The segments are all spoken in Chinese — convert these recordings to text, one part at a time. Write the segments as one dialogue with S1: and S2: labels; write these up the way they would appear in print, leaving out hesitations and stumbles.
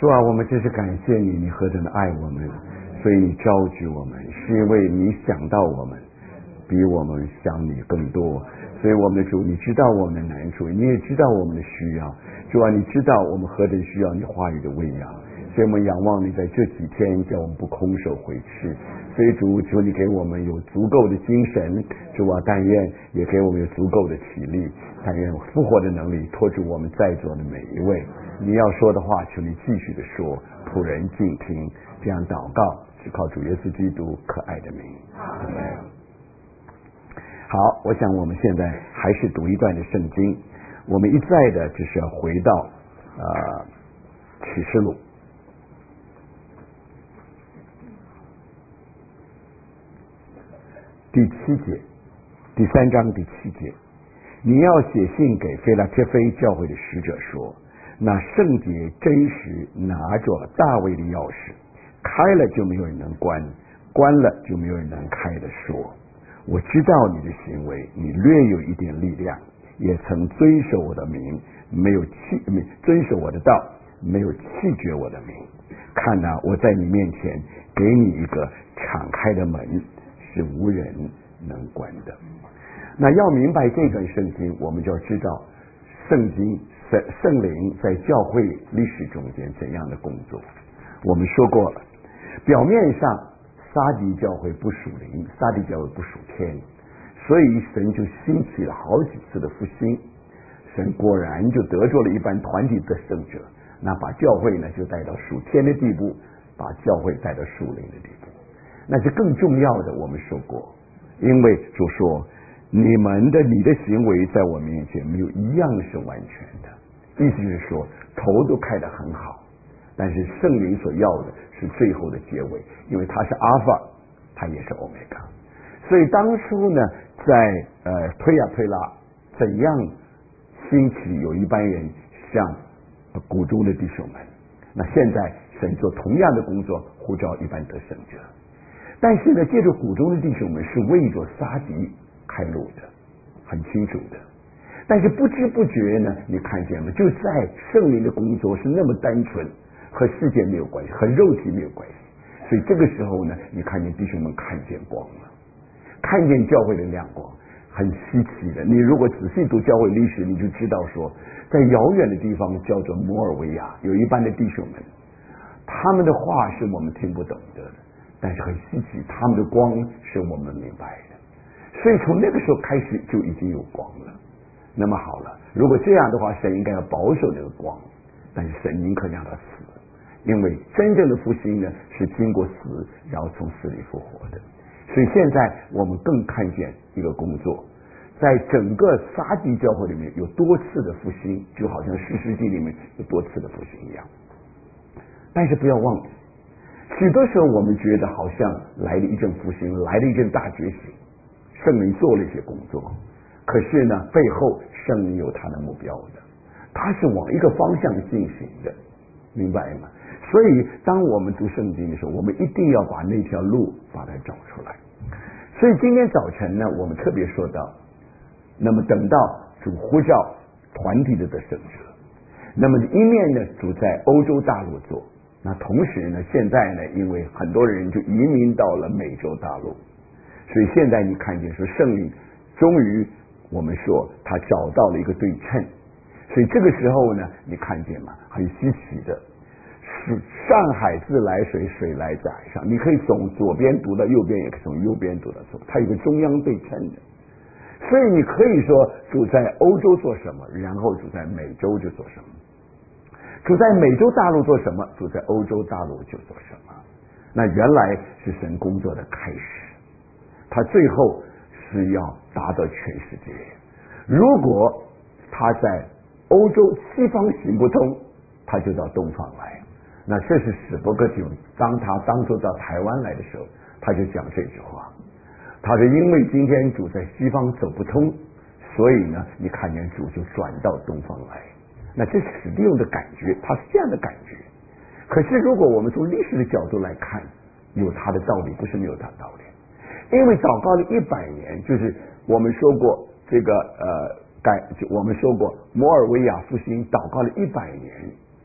S1: 主啊，我们真是感谢你，你何等的爱我们，所以你召集我们，是因为你想到我们，比我们想你更多。所以我们的主，你知道我们的难处，你也知道我们的需要。主啊，你知道我们何等需要你话语的喂养，所以我们仰望你在这几天叫我们不空手回去。所以主，求你给我们有足够的精神，主啊，但愿也给我们有足够的体力，但愿复活的能力托住我们在座的每一位。你要说的话，求你继续的说，仆人静听。这样祷告，是靠主耶稣基督可爱的名。好，我想我们现在还是读一段的圣经，我们一再的就是要回到启示录第7节，第3章第7节，你要写信给腓拉铁非教会的使者说，那圣洁真实拿着大卫的钥匙，开了就没有人能关，关了就没有人能开的说，我知道你的行为，你略有一点力量，也曾遵守我的名，遵守我的道，没有弃绝我的名。看哪，我在你面前给你一个敞开的门，是无人能关的。那要明白这段圣经，我们就要知道圣灵在教会历史中间怎样的工作。我们说过了，表面上撒狄教会不属灵，撒狄教会不属天，所以神就兴起了好几次的复兴，神果然就得着了一般团体的圣者，那把教会呢就带到属天的地步，把教会带到属灵的地步。那是更重要的，我们说过，因为主说你的行为在我面前没有一样是完全的，意思是说头都开得很好，但是圣灵所要的是最后的结尾，因为它是阿尔法，它也是欧米伽。所以当初呢，在推呀推拉，怎样兴起有一般人像谷中的弟兄们，那现在神做同样的工作，呼召一般得胜者。但是呢，借着谷中的弟兄们是为着撒狄开路的，很清楚的。但是不知不觉呢，你看见吗？就在圣灵的工作是那么单纯，和世界没有关系，和肉体没有关系。所以这个时候呢，你看见弟兄们看见光了，看见教会的亮光，很稀奇的。你如果仔细读教会历史，你就知道说，在遥远的地方叫做摩尔维亚，有一班的弟兄们，他们的话是我们听不懂的，但是很稀奇，他们的光是我们明白的。所以从那个时候开始就已经有光了。那么好了，如果这样的话，神应该要保守这个光，但是神宁可让他死，因为真正的复兴呢是经过死，然后从死里复活的。所以现在我们更看见一个工作，在整个撒狄教会里面有多次的复兴，就好像士师记里面有多次的复兴一样。但是不要忘记，许多时候我们觉得好像来了一阵复兴，来了一阵大觉醒，圣灵做了一些工作，可是呢，背后圣灵有他的目标的，他是往一个方向进行的，明白吗？所以当我们读圣经的时候，我们一定要把那条路把它找出来。所以今天早晨呢，我们特别说到，那么等到主呼召团体的得胜者，那么一面呢主在欧洲大陆做，那同时呢现在呢因为很多人就移民到了美洲大陆，所以现在你看见说圣灵终于我们说他找到了一个对称，所以这个时候呢你看见吗？很稀奇的，上海自来水，水来自海上，你可以从左边读到右边，也可以从右边读到左边，它有个中央对称的。所以你可以说主在欧洲做什么，然后主在美洲就做什么，主在美洲大陆做什么，主在欧洲大陆就做什么。那原来是神工作的开始，他最后是要达到全世界。如果他在欧洲西方行不通，他就到东方来。那这是史伯格就当初到台湾来的时候，他就讲这句话，他说因为今天主在西方走不通，所以呢你看见主就转到东方来。那这是史蒂夫的感觉，他是这样的感觉。可是如果我们从历史的角度来看，有他的道理，不是没有他的道理。因为祷告了100年，就是我们说过这个我们说过摩尔维亚复兴祷告了100年，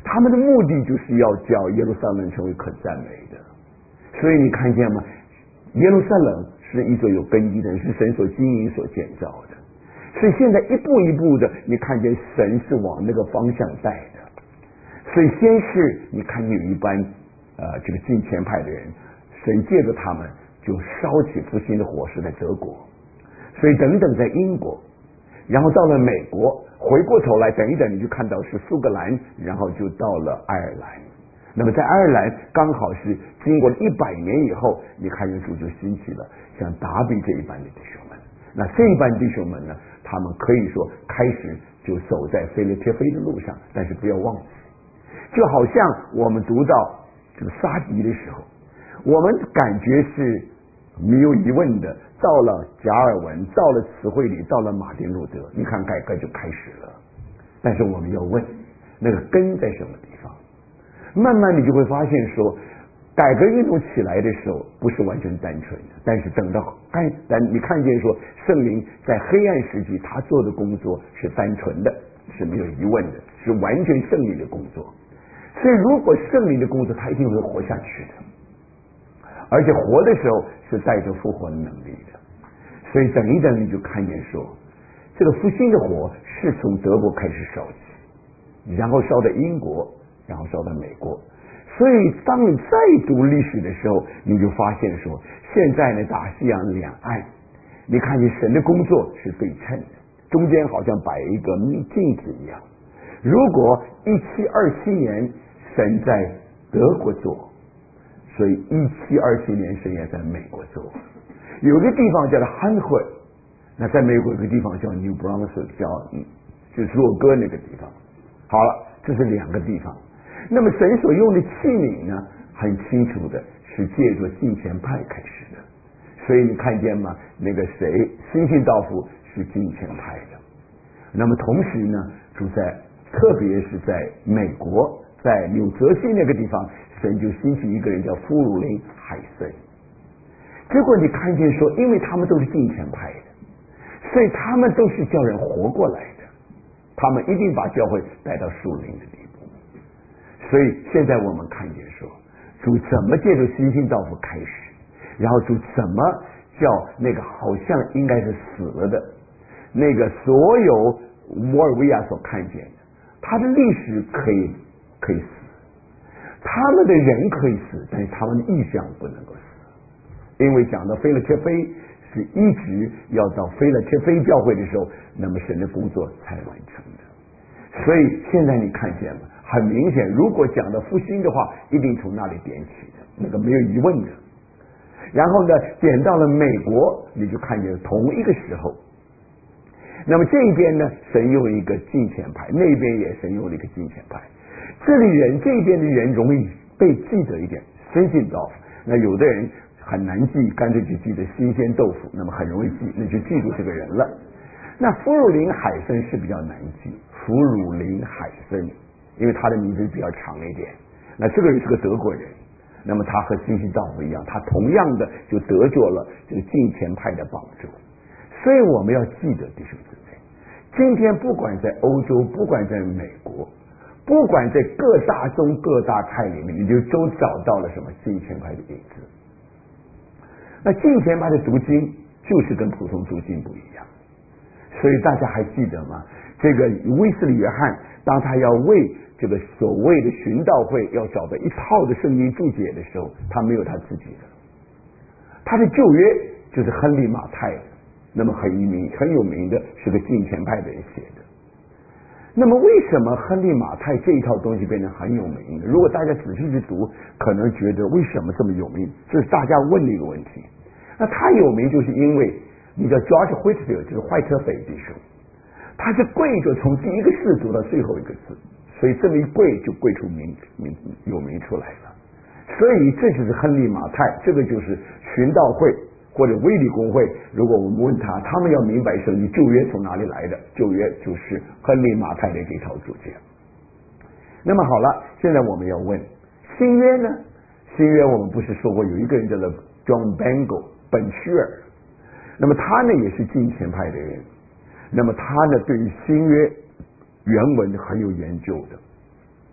S1: 他们的目的就是要叫耶路撒冷成为可赞美的。所以你看见吗？耶路撒冷是一座有根基的，是神所经营所建造的。所以现在一步一步的，你看见神是往那个方向带的。所以先是你看见有一班这个近前派的人，神借着他们就烧起复兴的火，是在德国，所以等等在英国，然后到了美国，回过头来等一等，你就看到是苏格兰，然后就到了爱尔兰。那么在爱尔兰刚好是经过100年以后，你看耶稣就兴起了像达比这一般的弟兄们。那这一班弟兄们呢，他们可以说开始就走在腓立帖非的路上，但是不要忘记，就好像我们读到这个撒狄的时候，我们感觉是没有疑问的，到了加尔文，到了词汇里，到了马丁路德，你看改革就开始了。但是我们要问，那个根在什么地方？慢慢你就会发现说，改革运动起来的时候不是完全单纯的，但是等到你看见说圣灵在黑暗时期他做的工作是单纯的，是没有疑问的，是完全圣灵的工作。所以如果圣灵的工作，他一定会活下去的，而且活的时候是带着复活的能力的。所以等一等你就看见说，这个复兴的火是从德国开始烧起，然后烧到英国，然后烧到美国。所以当你再读历史的时候，你就发现说，现在呢大西洋两岸，你看见神的工作是对称的，中间好像摆一个镜子一样。如果1727年神在德国做，所以1727年神也在美国做。有个地方叫做汉会，那在美国有个地方叫 New Brunswick， 就是洛哥那个地方。好了，这是2个地方。那么神所用的器皿呢，很清楚的是借着近前派开始的。所以你看见吗？那个谁，新信道夫是近前派的。那么同时呢，特别是在美国，在纽泽西那个地方，神就兴起一个人叫弗鲁林海森。结果你看见说，因为他们都是近前派的，所以他们都是叫人活过来的，他们一定把教会带到属灵的地步。所以现在我们看见说，主怎么借着新信道夫开始，然后主怎么叫那个好像应该是死了的那个所有摩尔维亚所看见的，他的历史可以死，他们的人可以死，但是他们的意象不能够死。因为讲到腓立帖非是一直要到腓立帖非教会的时候，那么神的工作才完成的。所以现在你看见了，很明显，如果讲到复兴的话，一定从那里点起的，那个没有疑问的。然后呢，点到了美国，你就看见同一个时候。那么这一边呢，神用一个近前派，那边也神用了一个近前派。这边的人容易被记得一点，新信道夫。那有的人很难记，干脆就记得新鲜豆腐，那么很容易记，那就记住这个人了。那弗鲁林海森是比较难记，弗鲁林海森，因为他的名字比较长一点。那这个人是个德国人，那么他和新信道夫一样，他同样的就得着了这个近前派的帮助。所以我们要记得弟兄姊妹，今天不管在欧洲，不管在美国，不管在各大宗各大派里面，你就都找到了什么近前派的影子。那近前派的读经就是跟普通读经不一样，所以大家还记得吗？这个威斯理约翰当他要为这个所谓的寻道会要找到一套的圣经注解的时候，他没有他自己的，他的旧约就是亨利马太的，那么很有名的是个近前派的人写的。那么为什么亨利马太这一套东西变得很有名呢？如果大家仔细去读，可能觉得为什么这么有名，这是大家问的一个问题。那他有名就是因为你叫 George Whitefield， 就是怀特菲弟兄，他是跪着从第一个字读到最后一个字，所以这么一跪就跪出有名出来了。所以这就是亨利马太，这个就是寻道会或者威理公会。如果我们问他们要明白圣经旧约从哪里来的，旧约就是亨利马太的这套注解。那么好了，现在我们要问新约呢？新约我们不是说过有一个人叫做 John Bangor 本屈尔，那么他呢也是近前派的人，那么他呢对于新约原文很有研究的。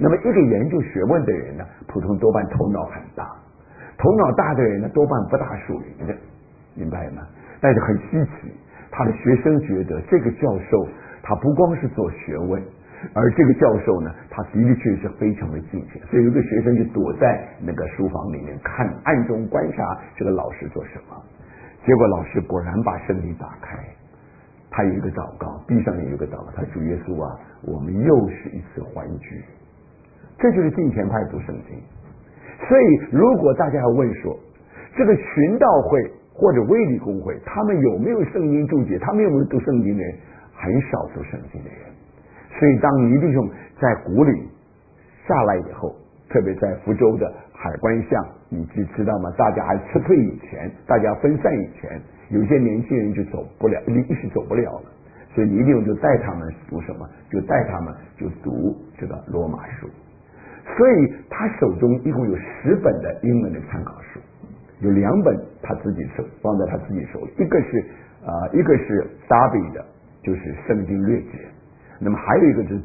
S1: 那么一个研究学问的人呢，普通多半头脑很大，头脑大的人呢多半不大属灵的，明白吗？但是很稀奇，他的学生觉得这个教授他不光是做学问，而这个教授呢，他的的确是非常的敬虔，所以有个学生就躲在那个书房里面看，暗中观察这个老师做什么。结果老师果然把圣经打开，他有一个祷告，地上有一个祷告，他主耶稣啊，我们又是一次欢聚。这就是敬虔派读圣经。所以如果大家要问说，这个寻道会或者卫理公会，他们有没有圣经注解，他们有没有读圣经的人？很少读圣经的人。所以当尼弟兄在谷里下来以后，特别在福州的海关巷，你知道吗？大家还撤退以前，大家分散以前，有些年轻人就走不了，一时走不了了。所以尼弟兄就带他们读什么？就带他们就读这个罗马书。所以他手中一共有10本的英文的参考书，有2本他自己放在他自己手里，一个是 Darby 的，就是圣经略解，那么还有一个就是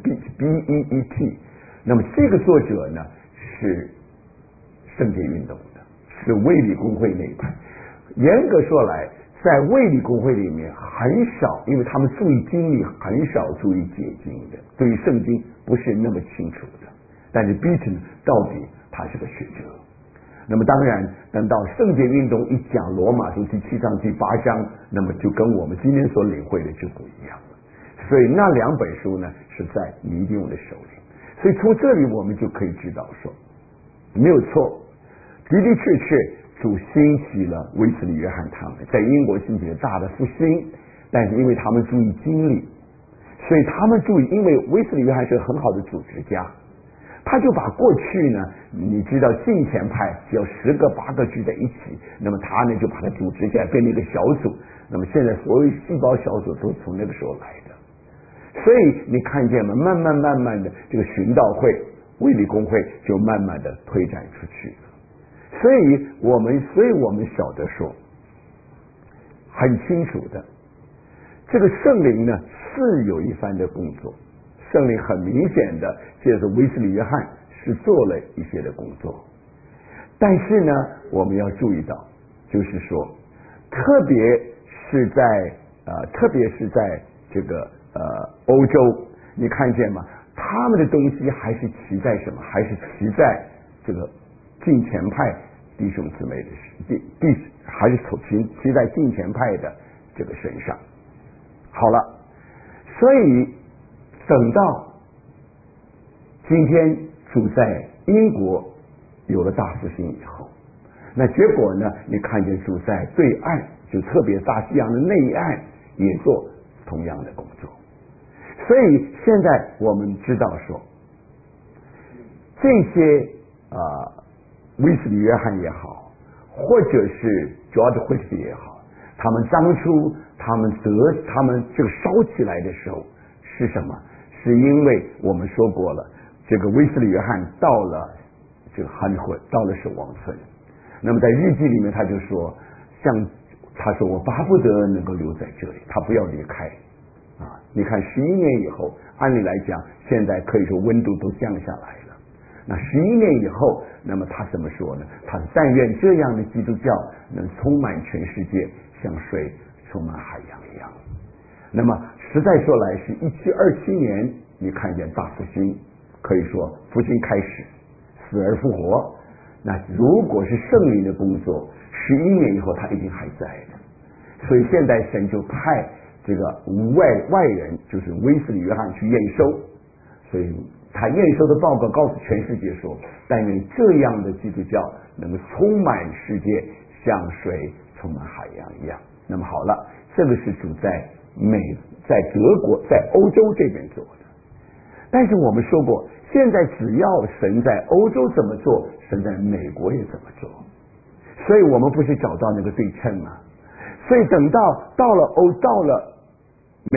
S1: BEET， 那么这个作者呢是圣洁运动的，是卫理公会那一派。严格说来，在卫理公会里面很少，因为他们注意经历，很少注意解经的，对于圣经不是那么清楚的。但是 Beaton 到底他是个学者。那么当然等到圣洁运动一讲罗马书第7章第8章，那么就跟我们今天所领会的就不一样了。所以那2本书呢是在尼弟兄的手里。所以从这里我们就可以知道说，没有错，的的确确主兴起了威斯理约翰他们，在英国兴起了大的复兴，但是因为他们注意经历，所以他们注意，因为威斯理约翰是个很好的组织家，他就把过去呢，你知道敬虔派只要10个8个聚在一起，那么他呢就把它组织起来变成一个小组，那么现在所有细胞小组都从那个时候来的。所以你看见吗？慢慢的这个寻道会、卫理公会就慢慢的推展出去了。所以我们晓得说，很清楚的，这个圣灵呢是有一番的工作，圣灵很明显的借着威斯理约翰是做了一些的工作，但是呢我们要注意到，就是说特别是在这个欧洲，你看见吗？他们的东西还是骑在什么？还是骑在这个敬虔派弟兄姊妹的还是骑在敬虔派的这个身上。好了，所以等到今天主在英国有了大复兴以后，那结果呢？你看见主在对岸，就特别大西洋的那一岸也做同样的工作。所以现在我们知道说，这些威斯理约翰也好，或者是 George Whitfield 也好，他们当初他们这个烧起来的时候是什么？是因为我们说过了，这个威斯理约翰到了这个哈利会，到了守望村。那么在日记里面他就说，他说我巴不得能够留在这里，他不要离开。你看11年以后，按理来讲现在可以说温度都降下来了，那11年以后，那么他怎么说呢？他但愿这样的基督教能充满全世界，像水充满海洋一样。那么实在说来是1727年，你看见大复兴，可以说复兴开始，死而复活。那如果是圣灵的工作，11年以后他一定还在的。所以现在神就派这个外人，就是威斯理约翰去验收，所以他验收的报告告诉全世界说，但愿这样的基督教能够充满世界，像水充满海洋一样。那么好了，这个是主在德国在欧洲这边做的。但是我们说过，现在只要神在欧洲怎么做，神在美国也怎么做。所以我们不是找到那个对称吗？所以等到了